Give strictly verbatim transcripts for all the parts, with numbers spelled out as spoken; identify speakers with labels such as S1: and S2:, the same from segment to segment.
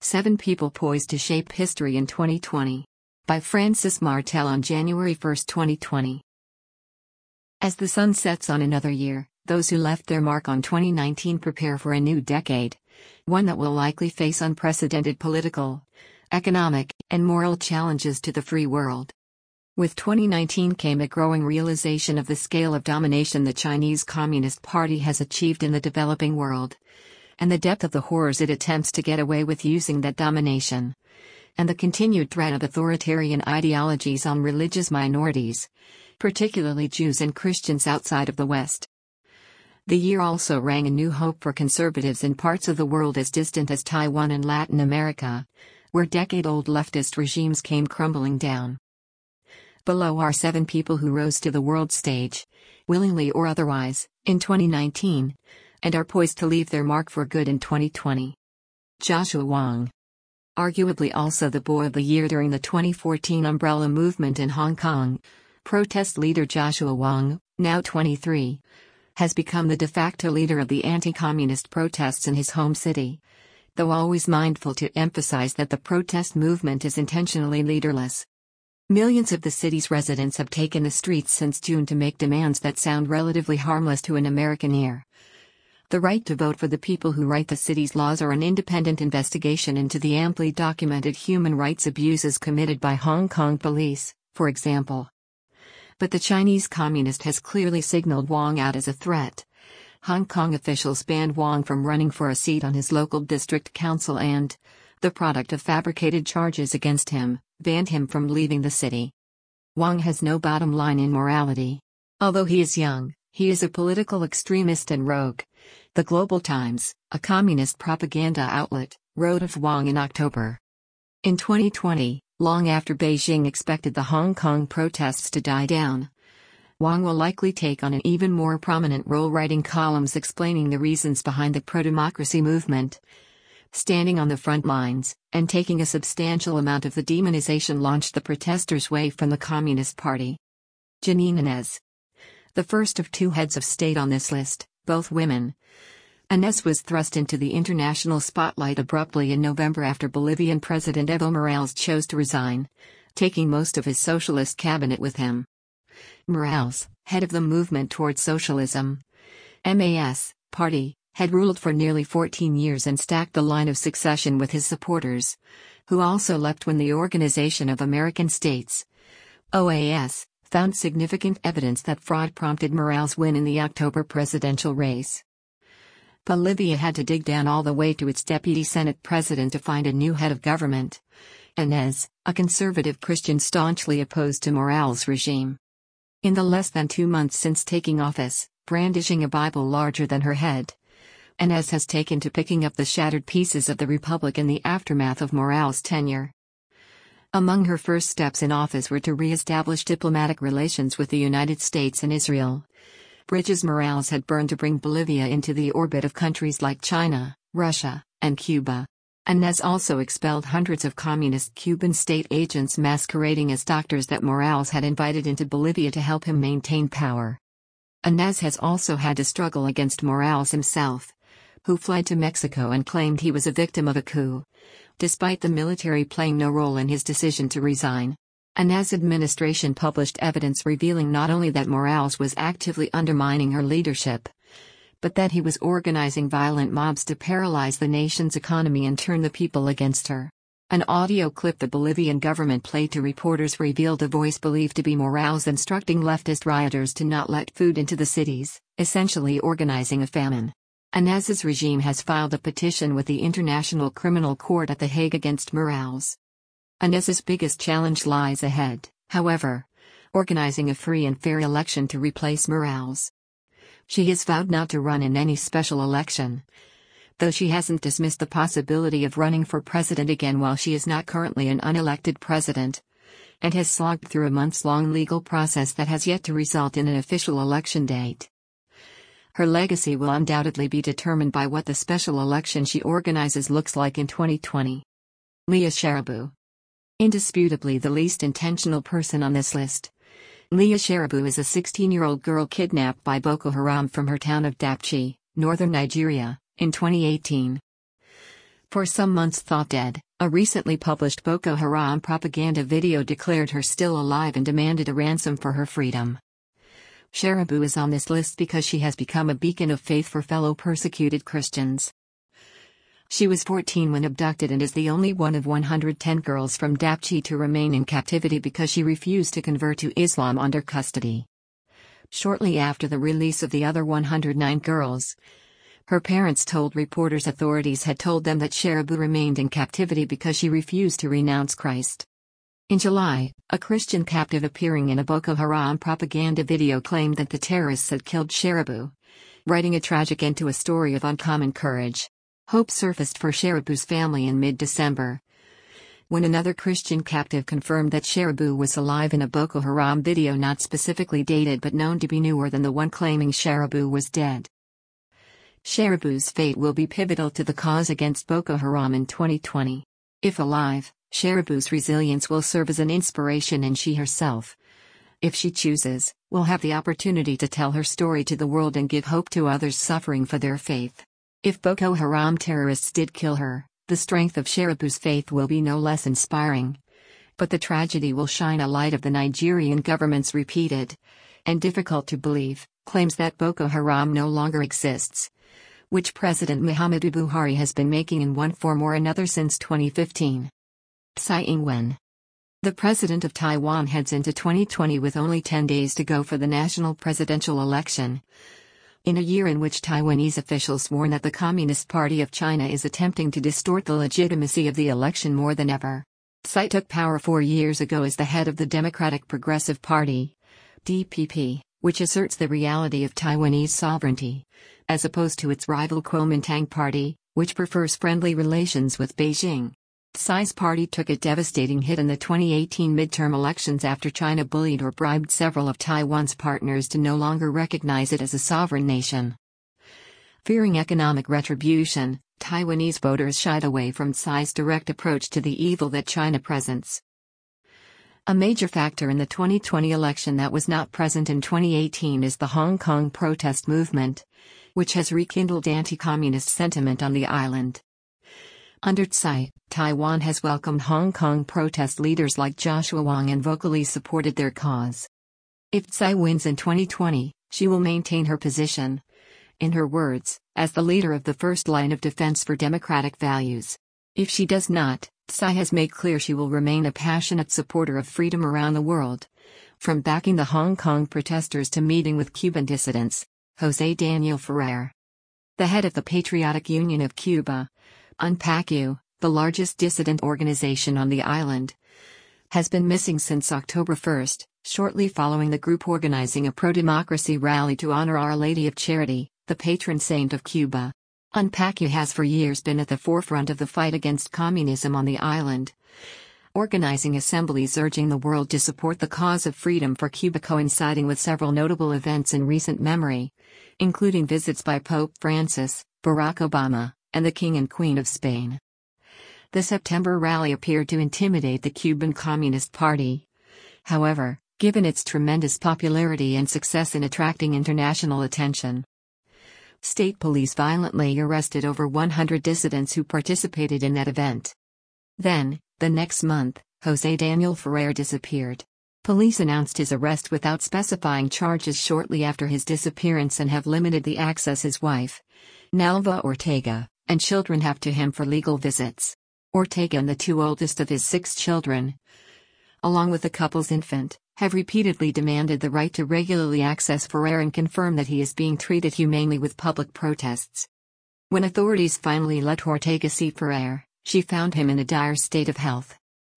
S1: Seven People Poised to Shape History in twenty twenty. By Francis Martel on January first, twenty twenty. As the sun sets on another year, those who left their mark on twenty nineteen prepare for a new decade. One that will likely face unprecedented political, economic, and moral challenges to the free world. With twenty nineteen came a growing realization of the scale of domination the Chinese Communist Party has achieved in the developing world, and the depth of the horrors it attempts to get away with using that domination, and the continued threat of authoritarian ideologies on religious minorities, particularly Jews and Christians outside of the West. The year also rang a new hope for conservatives in parts of the world as distant as Taiwan and Latin America, where decade-old leftist regimes came crumbling down. Below are seven people who rose to the world stage, willingly or otherwise, in twenty nineteen, and are poised to leave their mark for good in twenty twenty. Joshua Wong. Arguably also the boy of the year during the twenty fourteen umbrella movement in Hong Kong, protest leader Joshua Wong, now twenty-three, has become the de facto leader of the anti-communist protests in his home city, though always mindful to emphasize that the protest movement is intentionally leaderless. Millions of the city's residents have taken the streets since June to make demands that sound relatively harmless to an American ear. The right to vote for the people who write the city's laws, or an independent investigation into the amply documented human rights abuses committed by Hong Kong police, for example. But the Chinese Communist has clearly signaled Wong out as a threat. Hong Kong officials banned Wong from running for a seat on his local district council and, the product of fabricated charges against him, banned him from leaving the city. Wong has no bottom line in morality. Although he is young, he is a political extremist and rogue. The Global Times, a communist propaganda outlet, wrote of Wong in October. In twenty twenty, long after Beijing expected the Hong Kong protests to die down, Wong will likely take on an even more prominent role, writing columns explaining the reasons behind the pro-democracy movement, standing on the front lines, and taking a substantial amount of the demonization launched the protesters' way from the Communist Party. Jeanine Áñez. The first of two heads of state on this list, both women. Áñez was thrust into the international spotlight abruptly in November after Bolivian President Evo Morales chose to resign, taking most of his socialist cabinet with him. Morales, head of the Movement Towards Socialism, M A S, party, had ruled for nearly fourteen years and stacked the line of succession with his supporters, who also left when the Organization of American States, O A S, found significant evidence that fraud prompted Morales' win in the October presidential race. Bolivia had to dig down all the way to its deputy Senate president to find a new head of government. Áñez, a conservative Christian staunchly opposed to Morales' regime. In the less than two months since taking office, brandishing a Bible larger than her head, Áñez has taken to picking up the shattered pieces of the republic in the aftermath of Morales' tenure. Among her first steps in office were to re-establish diplomatic relations with the United States and Israel. Bridges Morales had burned to bring Bolivia into the orbit of countries like China, Russia, and Cuba. Áñez also expelled hundreds of communist Cuban state agents masquerading as doctors that Morales had invited into Bolivia to help him maintain power. Áñez has also had to struggle against Morales himself, who fled to Mexico and claimed he was a victim of a coup, despite the military playing no role in his decision to resign. Áñez's administration published evidence revealing not only that Morales was actively undermining her leadership, but that he was organizing violent mobs to paralyze the nation's economy and turn the people against her. An audio clip the Bolivian government played to reporters revealed a voice believed to be Morales instructing leftist rioters to not let food into the cities, essentially organizing a famine. Áñez's regime has filed a petition with the International Criminal Court at The Hague against Morales. Áñez's biggest challenge lies ahead, however, organizing a free and fair election to replace Morales. She has vowed not to run in any special election, though she hasn't dismissed the possibility of running for president again while she is not currently an unelected president, and has slogged through a months-long legal process that has yet to result in an official election date. Her legacy will undoubtedly be determined by what the special election she organizes looks like in twenty twenty. Leah Sharibu. Indisputably the least intentional person on this list. Leah Sharibu is a sixteen-year-old girl kidnapped by Boko Haram from her town of Dapchi, northern Nigeria, in twenty eighteen. For some months thought dead, a recently published Boko Haram propaganda video declared her still alive and demanded a ransom for her freedom. Sharibu is on this list because she has become a beacon of faith for fellow persecuted Christians. She was fourteen when abducted and is the only one of one hundred ten girls from Dapchi to remain in captivity because she refused to convert to Islam under custody. Shortly after the release of the other one hundred nine girls, her parents told reporters authorities had told them that Sharibu remained in captivity because she refused to renounce Christ. In July, a Christian captive appearing in a Boko Haram propaganda video claimed that the terrorists had killed Sharibu, writing a tragic end to a story of uncommon courage. Hope surfaced for Sharibu's family in mid-December, when another Christian captive confirmed that Sharibu was alive in a Boko Haram video not specifically dated but known to be newer than the one claiming Sharibu was dead. Sharibu's fate will be pivotal to the cause against Boko Haram in twenty twenty. If alive, Sharibu's resilience will serve as an inspiration, and she herself, if she chooses, will have the opportunity to tell her story to the world and give hope to others suffering for their faith. If Boko Haram terrorists did kill her, the strength of Sharibu's faith will be no less inspiring. But the tragedy will shine a light of the Nigerian government's repeated, and difficult to believe, claims that Boko Haram no longer exists, which President Muhammadu Buhari has been making in one form or another since twenty fifteen. Tsai Ing-wen. The president of Taiwan heads into twenty twenty with only ten days to go for the national presidential election, in a year in which Taiwanese officials warn that the Communist Party of China is attempting to distort the legitimacy of the election more than ever. Tsai took power four years ago as the head of the Democratic Progressive Party, D P P, which asserts the reality of Taiwanese sovereignty, as opposed to its rival Kuomintang Party, which prefers friendly relations with Beijing. Tsai's party took a devastating hit in the twenty eighteen midterm elections after China bullied or bribed several of Taiwan's partners to no longer recognize it as a sovereign nation. Fearing economic retribution, Taiwanese voters shied away from Tsai's direct approach to the evil that China presents. A major factor in the twenty twenty election that was not present in twenty eighteen is the Hong Kong protest movement, which has rekindled anti-communist sentiment on the island. Under Tsai, Taiwan has welcomed Hong Kong protest leaders like Joshua Wong and vocally supported their cause. If Tsai wins in twenty twenty, she will maintain her position, in her words, as the leader of the first line of defense for democratic values. If she does not, Tsai has made clear she will remain a passionate supporter of freedom around the world, from backing the Hong Kong protesters to meeting with Cuban dissidents. José Daniel Ferrer, the head of the Patriotic Union of Cuba, UNPACU, the largest dissident organization on the island, has been missing since October first, shortly following the group organizing a pro-democracy rally to honor Our Lady of Charity, the patron saint of Cuba. UNPACU has for years been at the forefront of the fight against communism on the island, organizing assemblies urging the world to support the cause of freedom for Cuba, coinciding with several notable events in recent memory, including visits by Pope Francis, Barack Obama, and the King and Queen of Spain. The September rally appeared to intimidate the Cuban Communist Party. However, given its tremendous popularity and success in attracting international attention, state police violently arrested over one hundred dissidents who participated in that event. Then, the next month, José Daniel Ferrer disappeared. Police announced his arrest without specifying charges shortly after his disappearance and have limited the access his wife, Nalva Ortega, and children have to him for legal visits. Ortega and the two oldest of his six children, along with the couple's infant, have repeatedly demanded the right to regularly access Ferrer and confirm that he is being treated humanely with public protests. When authorities finally let Ortega see Ferrer, she found him in a dire state of health.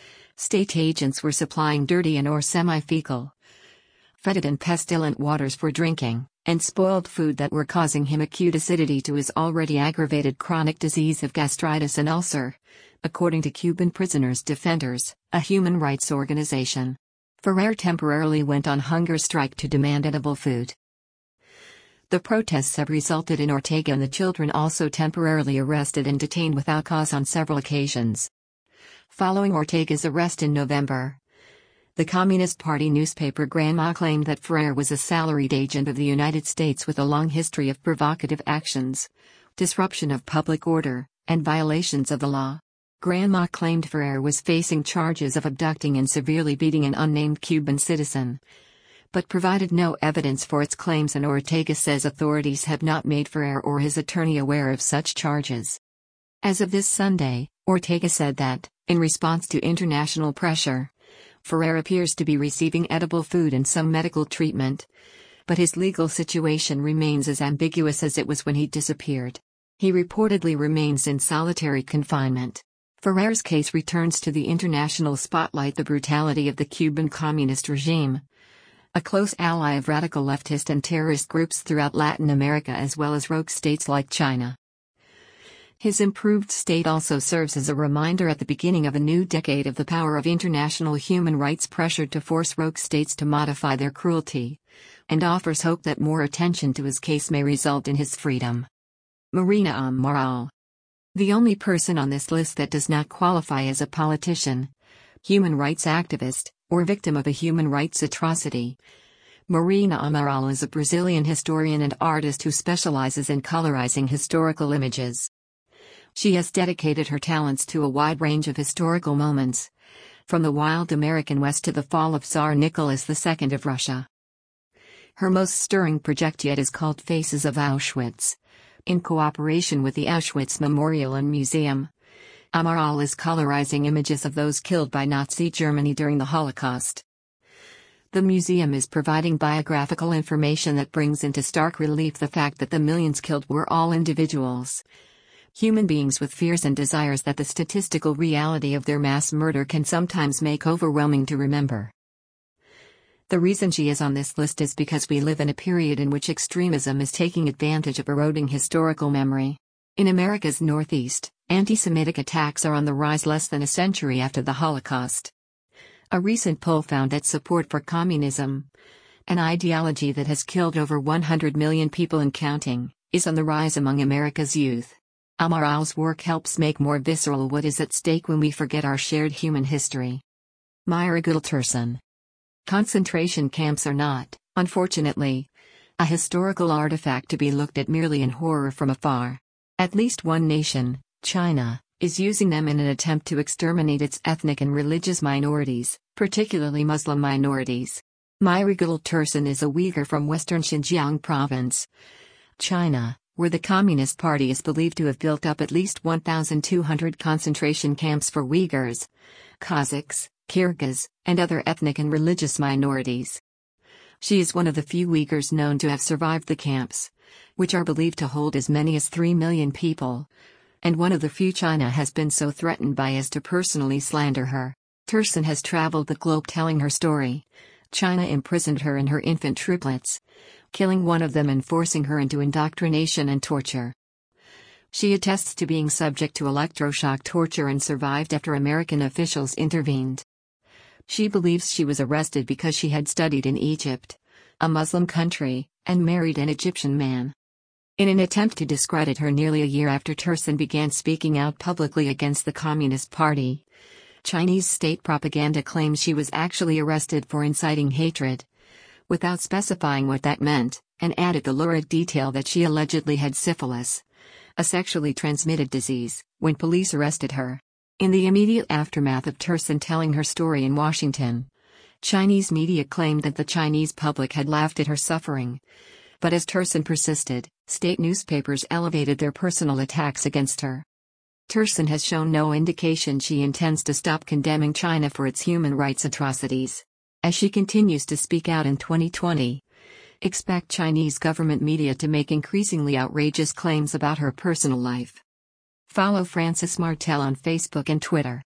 S1: State agents were supplying dirty and or semi-fecal, fetid and pestilent waters for drinking, and spoiled food that were causing him acute acidity to his already aggravated chronic disease of gastritis and ulcer, according to Cuban Prisoners Defenders, a human rights organization. Ferrer temporarily went on hunger strike to demand edible food. The protests have resulted in Ortega and the children also temporarily arrested and detained without cause on several occasions. Following Ortega's arrest in November, the Communist Party newspaper Granma claimed that Ferrer was a salaried agent of the United States with a long history of provocative actions, disruption of public order, and violations of the law. Grandma claimed Ferrer was facing charges of abducting and severely beating an unnamed Cuban citizen, but provided no evidence for its claims, and Ortega says authorities have not made Ferrer or his attorney aware of such charges. As of this Sunday, Ortega said that, in response to international pressure, Ferrer appears to be receiving edible food and some medical treatment, but his legal situation remains as ambiguous as it was when he disappeared. He reportedly remains in solitary confinement. Ferrer's case returns to the international spotlight the brutality of the Cuban Communist regime, a close ally of radical leftist and terrorist groups throughout Latin America as well as rogue states like China. His improved state also serves as a reminder at the beginning of a new decade of the power of international human rights pressure to force rogue states to modify their cruelty, and offers hope that more attention to his case may result in his freedom. Marina Amaral. The only person on this list that does not qualify as a politician, human rights activist, or victim of a human rights atrocity. Marina Amaral is a Brazilian historian and artist who specializes in colorizing historical images. She has dedicated her talents to a wide range of historical moments, from the wild American West to the fall of Tsar Nicholas the Second of Russia. Her most stirring project yet is called Faces of Auschwitz. In cooperation with the Auschwitz Memorial and Museum, Amaral is colorizing images of those killed by Nazi Germany during the Holocaust. The museum is providing biographical information that brings into stark relief the fact that the millions killed were all individuals, human beings with fears and desires that the statistical reality of their mass murder can sometimes make overwhelming to remember. The reason she is on this list is because we live in a period in which extremism is taking advantage of eroding historical memory. In America's Northeast, anti-Semitic attacks are on the rise less than a century after the Holocaust. A recent poll found that support for communism, an ideology that has killed over one hundred million people and counting, is on the rise among America's youth. Amaral's work helps make more visceral what is at stake when we forget our shared human history. Myra Goodall-Turson. Concentration camps are not, unfortunately, a historical artifact to be looked at merely in horror from afar. At least one nation, China, is using them in an attempt to exterminate its ethnic and religious minorities, particularly Muslim minorities. Myra Goodall-Turson is a Uyghur from western Xinjiang province, China, where the Communist Party is believed to have built up at least one thousand two hundred concentration camps for Uyghurs, Kazakhs, Kyrgyz, and other ethnic and religious minorities. She is one of the few Uyghurs known to have survived the camps, which are believed to hold as many as three million people, and one of the few China has been so threatened by as to personally slander her. Turson has traveled the globe telling her story. China imprisoned her and her infant triplets, killing one of them and forcing her into indoctrination and torture. She attests to being subject to electroshock torture and survived after American officials intervened. She believes she was arrested because she had studied in Egypt, a Muslim country, and married an Egyptian man. In an attempt to discredit her nearly a year after Turson began speaking out publicly against the Communist Party, Chinese state propaganda claims she was actually arrested for inciting hatred, without specifying what that meant, and added the lurid detail that she allegedly had syphilis, a sexually transmitted disease, when police arrested her. In the immediate aftermath of Turson telling her story in Washington, Chinese media claimed that the Chinese public had laughed at her suffering. But as Turson persisted, state newspapers elevated their personal attacks against her. Turson has shown no indication she intends to stop condemning China for its human rights atrocities. As she continues to speak out in twenty twenty, expect Chinese government media to make increasingly outrageous claims about her personal life. Follow Frances Martel on Facebook and Twitter.